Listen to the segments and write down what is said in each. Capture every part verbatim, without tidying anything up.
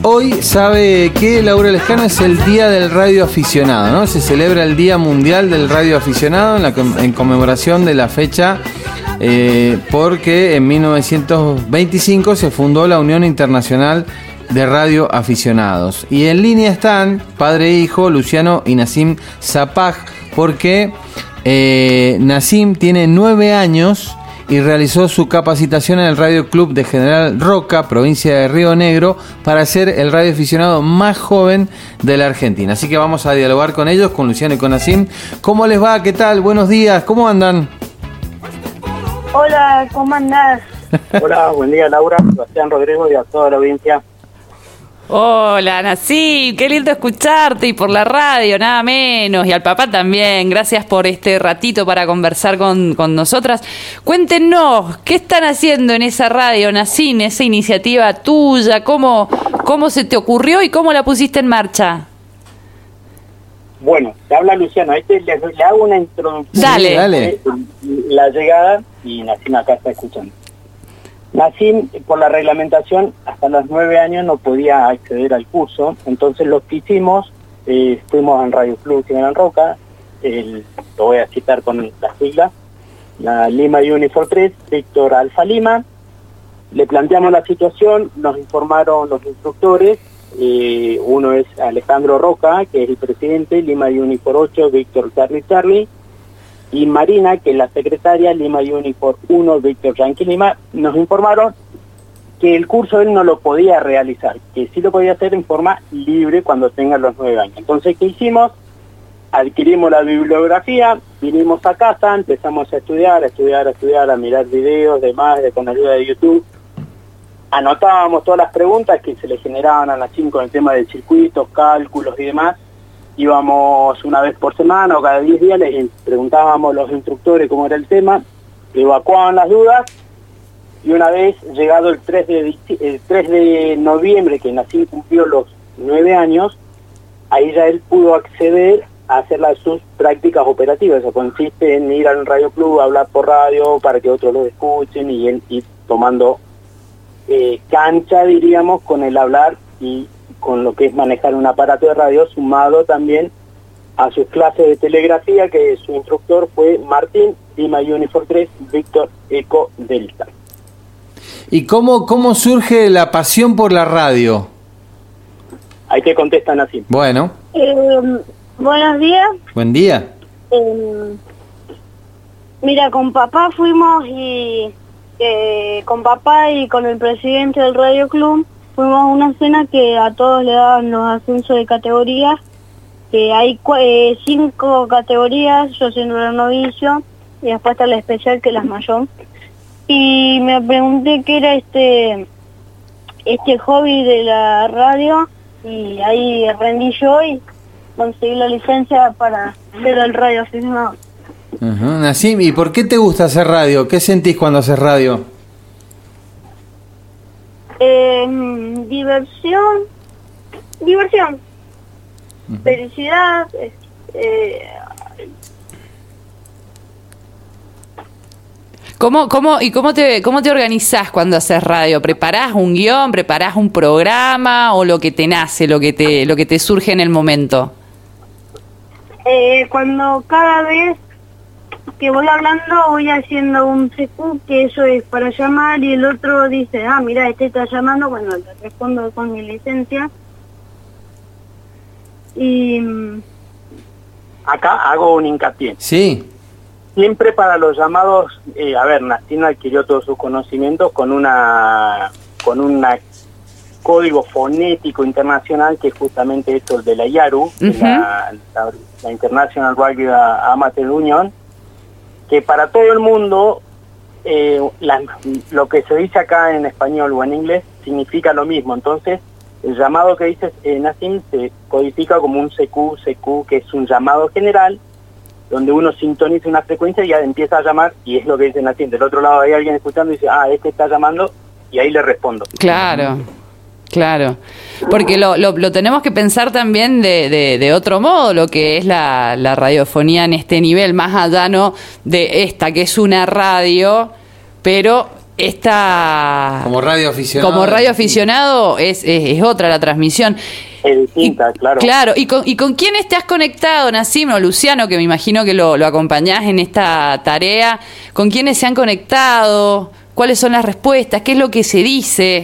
Hoy, ¿sabe qué, Laura Lescano? Es el Día del Radio Aficionado, ¿no? Se celebra el Día Mundial del Radio Aficionado en, la, en conmemoración de la fecha, eh, porque en mil novecientos veinticinco se fundó la Unión Internacional de Radio Aficionados. Y en línea están padre e hijo, Luciano y Nassim Sapag, porque eh, Nassim tiene nueve años y realizó su capacitación en el Radio Club de General Roca, provincia de Río Negro, para ser el radio aficionado más joven de la Argentina. Así que vamos a dialogar con ellos, con Luciano y con Nassim. ¿Cómo les va? ¿Qué tal? Buenos días. ¿Cómo andan? Hola, ¿cómo andás? Hola, buen día, Laura, Sebastián, Rodrigo y a toda la audiencia. Hola, Nassim, qué lindo escucharte y por la radio, nada menos, y al papá también. Gracias por este ratito para conversar con, con nosotras. Cuéntenos, ¿qué están haciendo en esa radio, Nassim, esa iniciativa tuya? ¿Cómo, cómo se te ocurrió y cómo la pusiste en marcha? Bueno, te habla Luciano, este le, le hago una introducción. Dale. Dale. La llegada y Nassim acá está escuchando. Nassim, por la reglamentación, hasta los nueve años no podía acceder al curso, entonces lo que hicimos, eh, fuimos al Radio Club General Roca, el, lo voy a citar con las siglas, la Lima Unifor tres, Víctor Alfa Lima, le planteamos la situación, nos informaron los instructores, eh, uno es Alejandro Roca, que es el presidente, Lima Unifor ocho, Víctor Charlie Charlie, y Marina, que es la secretaria, Lima Unifor uno, Víctor Yankee Lima, nos informaron que el curso él no lo podía realizar, que sí lo podía hacer en forma libre cuando tenga los nueve años. Entonces, ¿qué hicimos? Adquirimos la bibliografía, vinimos a casa, empezamos a estudiar, a estudiar, a estudiar, a mirar videos, demás, de, con ayuda de YouTube. Anotábamos todas las preguntas que se le generaban a Nassim con el tema de circuitos, cálculos y demás. Íbamos una vez por semana o cada diez días, les preguntábamos a los instructores cómo era el tema, evacuaban las dudas, y una vez llegado el tres de noviembre, que Nassim cumplió los nueve años, ahí ya él pudo acceder a hacer las, sus prácticas operativas. Eso consiste en ir al radio club, hablar por radio para que otros lo escuchen y él ir tomando eh, cancha, diríamos, con el hablar y con lo que es manejar un aparato de radio, sumado también a sus clases de telegrafía, que su instructor fue Martín, Lima Unifor tres, Víctor Eco Delta. ¿Y cómo, cómo surge la pasión por la radio? Ahí te contestan así. Bueno. Eh, buenos días. Buen día. Eh, mira, con papá fuimos y eh, con papá y con el presidente del Radio Club fuimos a una cena que a todos le daban los ascensos de categorías, que hay eh, cinco categorías, yo siendo el novicio, y después está la especial, que es la mayor. Y me pregunté qué era este este hobby de la radio, y ahí rendí yo y conseguí la licencia para ser el radio aficionado. Uh-huh. Nassim, ¿y por qué te gusta hacer radio? ¿Qué sentís cuando haces radio? Eh, diversión, diversión, uh-huh. Felicidad. Eh, ¿Cómo, cómo, ¿Y cómo te, cómo te organizás cuando haces radio? ¿Preparás un guión, preparás un programa o lo que te nace, lo que te, lo que te surge en el momento? Eh, cuando cada vez que voy hablando voy haciendo un C Q, que eso es para llamar, y el otro dice, ah, mira, este está llamando, bueno, le respondo con mi licencia. Y acá hago un hincapié. Sí. Siempre para los llamados, eh, a ver, Nassim adquirió todos sus conocimientos con una con un código fonético internacional, que es justamente esto, el de la I A R U, uh-huh. la, la, la International Radio Amateur Union, que para todo el mundo, eh, la, lo que se dice acá en español o en inglés significa lo mismo. Entonces, el llamado que dices, eh, Nassim, se codifica como un C Q, C Q, que es un llamado general, donde uno sintoniza una frecuencia y ya empieza a llamar, y es lo que dice Nassim. Del otro lado hay alguien escuchando y dice, ah, este está llamando, y ahí le respondo. Claro. Claro, porque lo, lo, lo tenemos que pensar también de, de, de otro modo, lo que es la, la radiofonía en este nivel, más allá, ¿no?, de esta, que es una radio, pero esta... Como radio aficionado. Como radio aficionado es, es, es otra la transmisión. Es distinta, y, claro. Claro, ¿y con, y con quiénes te has conectado, Nassim o Luciano, que me imagino que lo, lo acompañás en esta tarea? ¿Con quiénes se han conectado? ¿Cuáles son las respuestas? ¿Qué es lo que se dice?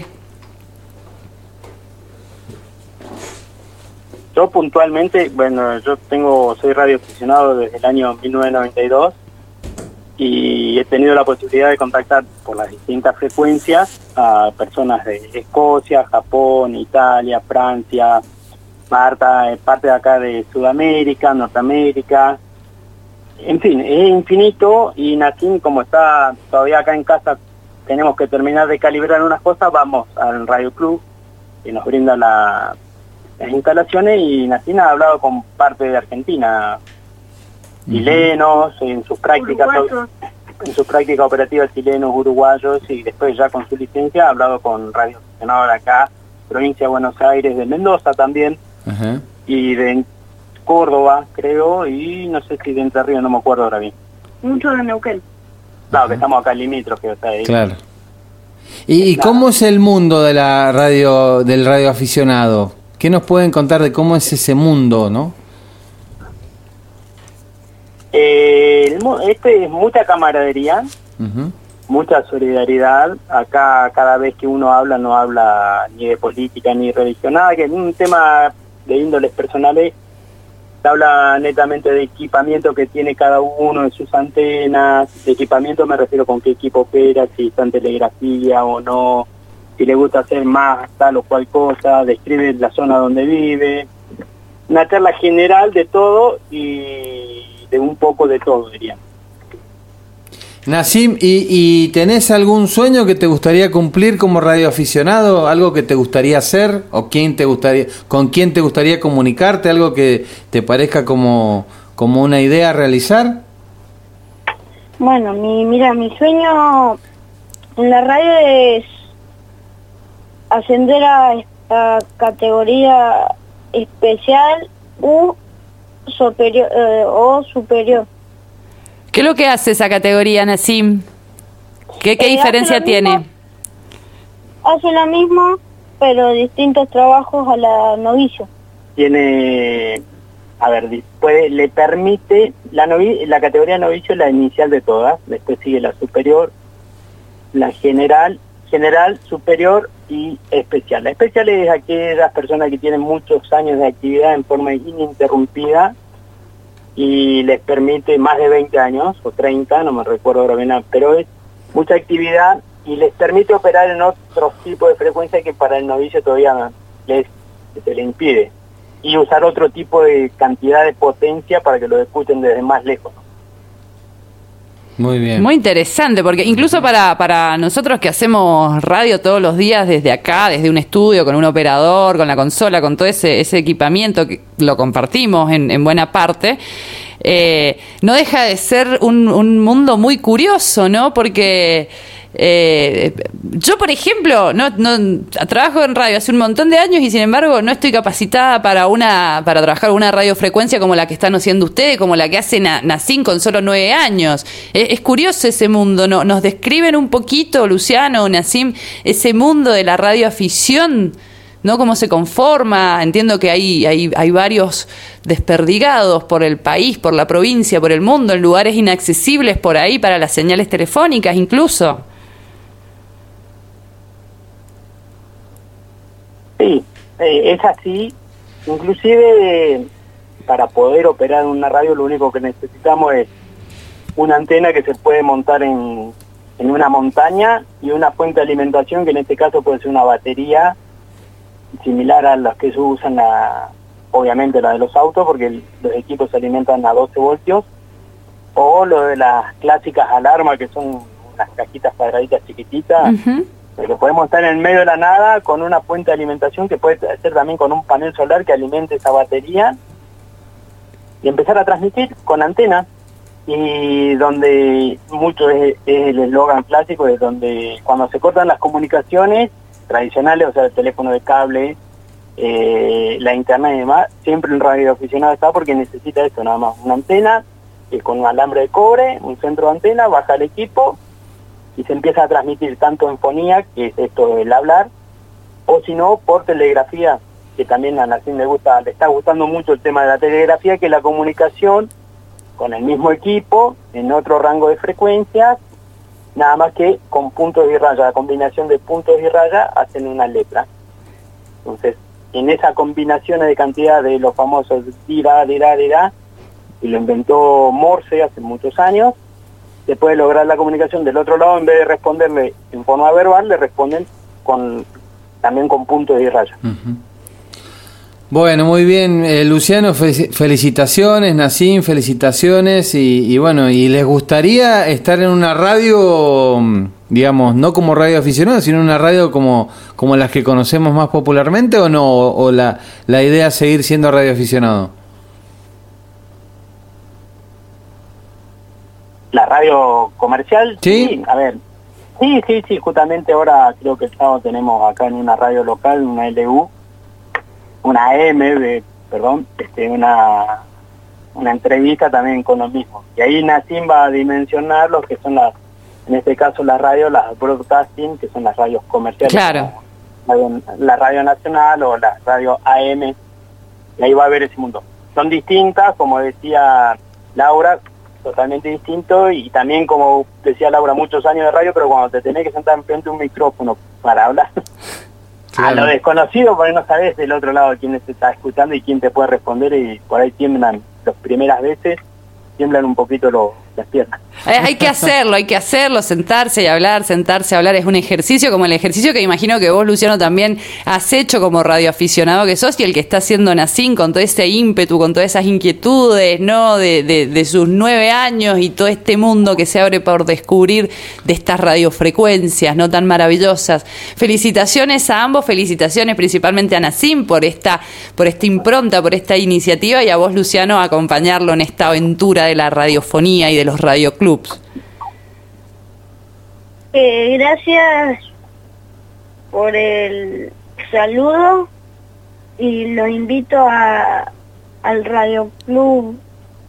Yo puntualmente, bueno, yo tengo soy radioaficionado desde el año mil novecientos noventa y dos y he tenido la posibilidad de contactar por las distintas frecuencias a personas de Escocia, Japón, Italia, Francia, Marta, parte de acá de Sudamérica, Norteamérica, en fin, es infinito. Y Nassim, como está todavía acá en casa, tenemos que terminar de calibrar unas cosas, vamos al Radio Club que nos brinda la, las instalaciones, y Nassim ha hablado con parte de Argentina, chilenos, en sus prácticas Uruguayos. en sus prácticas operativas chilenos, uruguayos, y después ya con su licencia ha hablado con radio aficionado de acá, provincia de Buenos Aires, de Mendoza también, Ajá. y de Córdoba, creo, y no sé si de Entre Ríos, no me acuerdo ahora bien. Mucho de Neuquén. Claro, que estamos acá en limítrofe, o sea, ahí. Claro. ¿Y, y cómo es el mundo de la radio, del radio aficionado? ¿Qué nos pueden contar de cómo es ese mundo, no? Eh, el mu- este es mucha camaradería, Uh-huh. mucha solidaridad. Acá cada vez que uno habla, no habla ni de política ni de religión, nada, que es un tema de índoles personales. Se habla netamente de equipamiento que tiene cada uno de sus antenas. De equipamiento me refiero con qué equipo opera, si está en telegrafía o no, si le gusta hacer más tal o cual cosa, describe la zona donde vive. Una charla general de todo y de un poco de todo, diría. Nassim, ¿y, ¿y tenés algún sueño que te gustaría cumplir como radioaficionado? ¿Algo que te gustaría hacer? ¿O quién te gustaría, con quién te gustaría comunicarte? ¿Algo que te parezca como, como una idea a realizar? Bueno, mi, mira, mi sueño en la radio es ascender a, a categoría especial u superior, eh, o superior. ¿Qué es lo que hace esa categoría, Nassim? ¿Qué, qué Eh, diferencia hace lo tiene? mismo, hace lo mismo, pero distintos trabajos a la novicio. Tiene, a ver, di- puede, le permite, la novi, la categoría novicio es la inicial de todas, después sigue la superior, la general, general, superior y especial. La especial es aquellas personas que tienen muchos años de actividad en forma ininterrumpida y les permite más de veinte años, o treinta, no me recuerdo ahora bien, pero es mucha actividad y les permite operar en otros tipos de frecuencia que para el novicio todavía les, se le impide, y usar otro tipo de cantidad de potencia para que lo escuchen desde más lejos. Muy bien. Muy interesante, porque incluso para, para nosotros que hacemos radio todos los días desde acá, desde un estudio, con un operador, con la consola, con todo ese, ese equipamiento que lo compartimos en, en buena parte, eh, no deja de ser un, un mundo muy curioso, ¿no? Porque eh, yo, por ejemplo, no, no trabajo en radio hace un montón de años y sin embargo no estoy capacitada para una para trabajar una radiofrecuencia como la que están haciendo ustedes, como la que hace Na- Nassim con solo nueve años. Es, es curioso ese mundo, ¿no? ¿Nos describen un poquito, Luciano o Nassim, ese mundo de la radioafición? ¿No? ¿Cómo se conforma? Entiendo que hay, hay, hay varios desperdigados por el país, por la provincia, por el mundo, en lugares inaccesibles por ahí para las señales telefónicas incluso. Sí, eh, es así. Inclusive para poder operar una radio lo único que necesitamos es una antena que se puede montar en, en una montaña y una fuente de alimentación que en este caso puede ser una batería similar a las que se usan, la, obviamente la de los autos, porque el, los equipos se alimentan a doce voltios, o lo de las clásicas alarmas que son unas cajitas cuadraditas chiquititas. Uh-huh. Pero podemos estar en el medio de la nada con una fuente de alimentación que puede ser también con un panel solar que alimente esa batería y empezar a transmitir con antenas, y donde mucho es, es el eslogan clásico, es donde cuando se cortan las comunicaciones tradicionales, o sea, el teléfono de cable, eh, la internet y demás, siempre un radioaficionado está porque necesita eso, nada más, una antena, que con un alambre de cobre, un centro de antena, baja el equipo, y se empieza a transmitir tanto en fonía, que es esto del hablar, o si no, por telegrafía, que también a Nassim le gusta, le está gustando mucho el tema de la telegrafía, que es la comunicación con el mismo equipo, en otro rango de frecuencias, nada más que con puntos y rayas. La combinación de puntos y rayas hacen una letra. Entonces, en esa combinación de cantidad de los famosos dirá, dirá, dirá, y lo inventó Morse hace muchos años, se puede lograr la comunicación del otro lado. En vez de responderle en forma verbal, le responden con también con puntos y rayas. Uh-huh. Bueno, muy bien, eh, Luciano, fe- felicitaciones, Nassim, felicitaciones, y, y bueno, ¿y les gustaría estar en una radio, digamos, no como radio aficionado, sino una radio como, como las que conocemos más popularmente, o no, o, o la, la idea es seguir siendo radio aficionado? ¿La radio comercial? Sí. Sí, a ver, sí, sí, sí, justamente ahora creo que el sábado tenemos acá en una radio local, una L U, una A M, de, perdón, este, una una entrevista también con lo mismo. Y ahí Nassim va a dimensionar lo que son las, en este caso las radios, las broadcasting, que son las radios comerciales. Claro. Radio, la radio nacional o la radio A M, y ahí va a ver ese mundo. Son distintas, como decía Laura, totalmente distinto, y también, como decía Laura, muchos años de radio, pero cuando te tenés que sentar enfrente de un micrófono para hablar... Claro. A lo desconocido, porque no sabes del otro lado quién te está escuchando y quién te puede responder, y por ahí tiemblan las primeras veces, tiemblan un poquito los, las piernas. Hay que hacerlo, hay que hacerlo, sentarse y hablar, sentarse a hablar, es un ejercicio como el ejercicio que imagino que vos, Luciano, también has hecho como radioaficionado que sos, y el que está haciendo Nassim con todo ese ímpetu, con todas esas inquietudes, ¿no? De, de, de sus nueve años y todo este mundo que se abre por descubrir de estas radiofrecuencias, ¿no? Tan maravillosas. Felicitaciones a ambos, felicitaciones principalmente a Nassim por esta, por esta impronta, por esta iniciativa, y a vos, Luciano, a acompañarlo en esta aventura de la radiofonía y de los radioclubs. Eh, gracias por el saludo, y los invito a al Radio Club.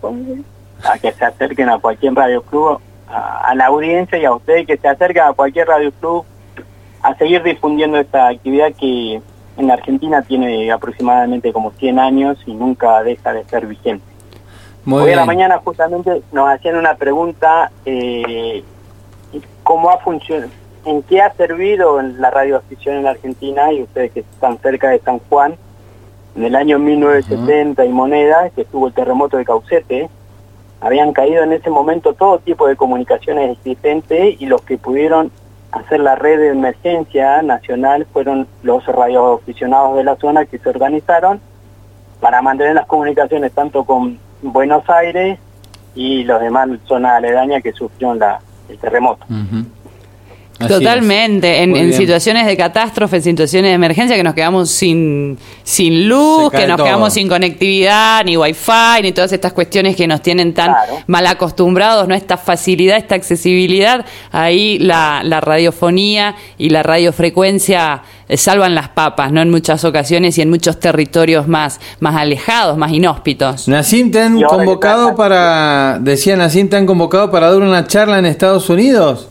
A que se acerquen a cualquier radio club, a, a la audiencia y a ustedes que se acerquen a cualquier radio club, a seguir difundiendo esta actividad que en la Argentina tiene aproximadamente como cien años y nunca deja de ser vigente. Muy Hoy bien. a la mañana justamente nos hacían una pregunta, eh, ¿cómo ha funcionado? ¿En qué ha servido la radioafición en la Argentina? Y ustedes que están cerca de San Juan, en el año mil novecientos setenta uh-huh. y moneda, que estuvo el terremoto de Caucete, habían caído en ese momento todo tipo de comunicaciones existentes, y los que pudieron hacer la red de emergencia nacional fueron los radioaficionados de la zona, que se organizaron para mantener las comunicaciones tanto con Buenos Aires y los demás zonas aledañas que sufrieron la, el terremoto. Uh-huh. Totalmente, en, en situaciones de catástrofe, en situaciones de emergencia, que nos quedamos sin sin luz, que nos todo. quedamos sin conectividad, ni wifi, ni todas estas cuestiones que nos tienen tan claro. mal acostumbrados, ¿no? Esta facilidad, esta accesibilidad, ahí la, la radiofonía y la radiofrecuencia eh, salvan las papas, ¿no? En muchas ocasiones y en muchos territorios más, más alejados, más inhóspitos. Nassim, ¿te han convocado para, decía Nassim, te han convocado para dar una charla en Estados Unidos?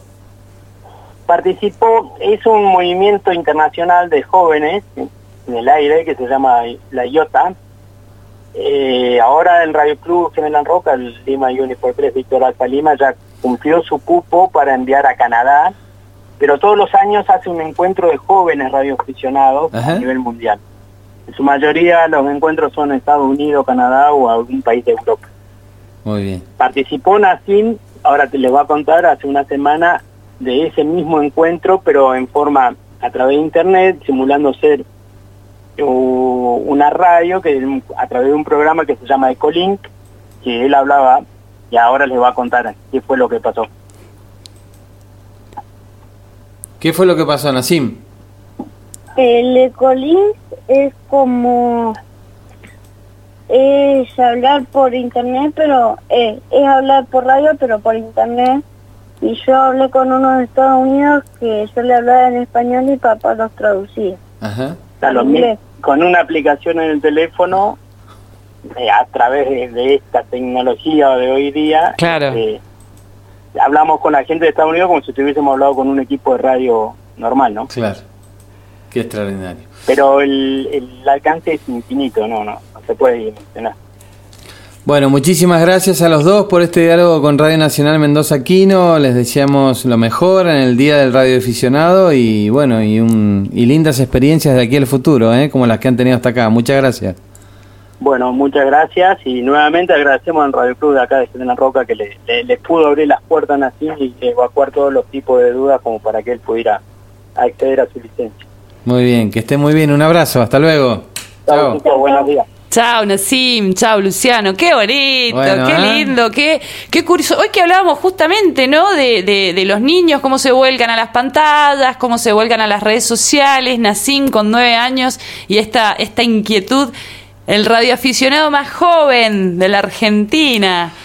Participó, es un movimiento internacional de jóvenes en el aire que se llama la I O T A. Eh, ahora el Radio Club Gemelan Roca, el Lima Unifor tres Víctor Alfa Lima, ya cumplió su cupo para enviar a Canadá, pero todos los años hace un encuentro de jóvenes radioaficionados Ajá. a nivel mundial. En su mayoría los encuentros son en Estados Unidos, Canadá o algún país de Europa. Muy bien. Participó Nassim, ahora te les voy a contar, hace una semana, de ese mismo encuentro, pero en forma a través de internet, simulando ser uh, una radio, que a través de un programa que se llama Ecolink, que él hablaba, y ahora les va a contar qué fue lo que pasó. ¿Qué fue lo que pasó, Nassim? El Ecolink es como es hablar por internet, pero eh, es hablar por radio, pero por internet. Y yo hablé con uno de Estados Unidos que yo le hablaba en español y papá los traducía. Ajá. Claro, con una aplicación en el teléfono, eh, a través de, de esta tecnología de hoy día, claro. eh, hablamos con la gente de Estados Unidos como si estuviésemos hablado con un equipo de radio normal, ¿no? Claro, qué extraordinario. Pero el, el alcance es infinito, no, no, no se puede dimensionar. Bueno, muchísimas gracias a los dos por este diálogo con Radio Nacional Mendoza Quino. Les deseamos lo mejor en el Día del Radioaficionado y bueno, y, un, y lindas experiencias de aquí al futuro, ¿eh? Como las que han tenido hasta acá. Muchas gracias. Bueno, muchas gracias y nuevamente agradecemos al Radio Club de acá de General Roca que le, le, le pudo abrir las puertas a Nacim y evacuar todos los tipos de dudas como para que él pudiera acceder a su licencia. Muy bien, que esté muy bien. Un abrazo, hasta luego. Chao, chicos, buenos días. Chao, Nacim, chao, Luciano, qué bonito, bueno, qué ¿eh? lindo, qué, qué curioso. Hoy que hablábamos justamente, ¿no? De, de, de los niños, cómo se vuelcan a las pantallas, cómo se vuelcan a las redes sociales, Nacim con nueve años y esta, esta inquietud, el radioaficionado más joven de la Argentina.